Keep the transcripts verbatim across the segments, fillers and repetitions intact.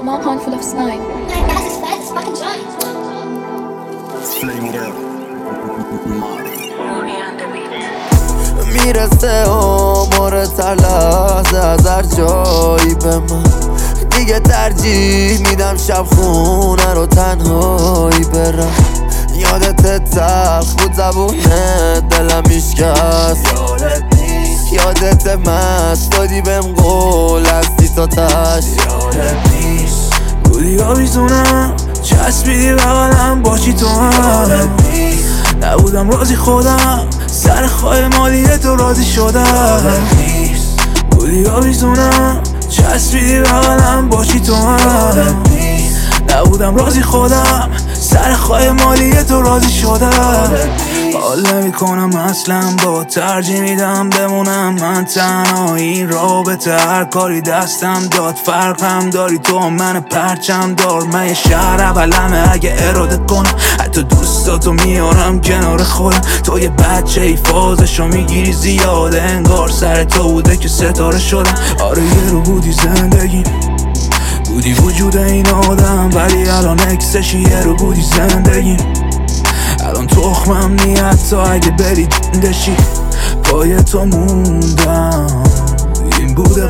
small pond full of slime. Like that's as fast as fucking giant. Flame it up. میرسه عمر تر لحظه از هر جایی به من، دیگه ترجیح میدم شب خونه رو تنهایی برم. یادت تلخ بود زبونه دلم میشکست، یادت نیست. یادت مست دادی بهم قول هستی تا تش، یادت نیست. بودی آویزونم چسبیدی بغلم باشی تو هم، نبودم راضی خودم سر خواهی مالیه تو راضی شدم. بودی آویزونم چسبیدی بغلم باشی تو هم، نبودم راضی خودم سر خواهی مالیه تو راضی شدم. حال نمی کنم اصلا با ترجیح میدم بمونم من تنها. این رابطه هر کاری دستم داد فرقم داری تو من پرچم دار. من یه شهر اولمه اگه اراده کنم، حتی دوستاتو میارم کنار خودم. تو یه بچه ای فازشو میگیری زیاده، انگار سر تو بوده که ستاره شدم. آره یه رو بودی زندگی، بودی وجود این آدم، ولی الان اکسشی. یه رو بودی زندگی، الان تخمم نی حتی اگه بری دشی. پای تو موندم این بوده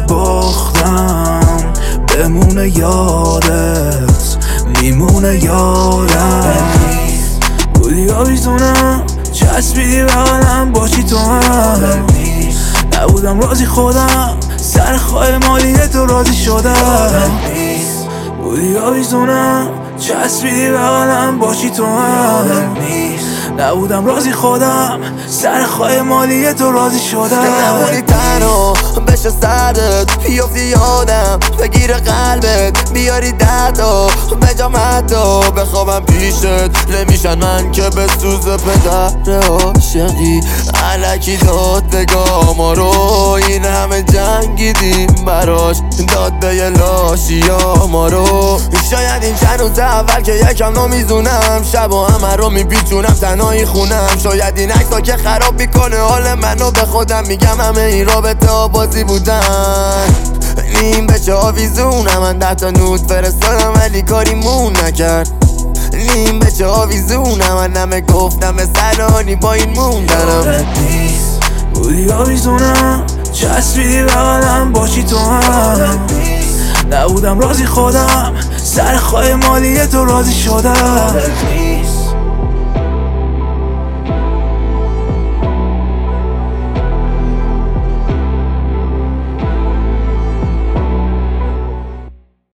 باختم، بمونه یادت میمونه یادم. بودی آویزونم چسبیدی بغلم باشی تو هم، نبودم راضی خودم سر خواهی مالیه تو راضی شدم. بودی آویزونم چسبیدی بغلم باشی تو هم، نبودم راضی خودم سر خواهی مالیه تو راضی شدم. نمونی تنها بشه سردت بیافتی یادم، بگیر قلبت بیاری دتا بجام حتی بخوابم پیشت. نمیشن من که به سوز پدر عاشقی علکی داد بگاه ما رو. این همه جنگیدیم براش داد به یه لاشی ما رو. شاید این چند روز اول که یکم نمیزونم، شب و همه رو میپیچونم تنهایی خونم. شاید این عکسا که خراب میکنه حال منو به خودم میگم همه این رابطه ها بازی بودن. نیم بچه آویزونم من ده تا نود فرستادم ولی کاریمون نکرد. نیم بچه آویزونم من همه گفتم سرانی با این موندنم. بودی آویزونم چسبیدی بغلم باشی تو هم، نبودم راضی خودم سر خواهی مالیه تو راضی شدم.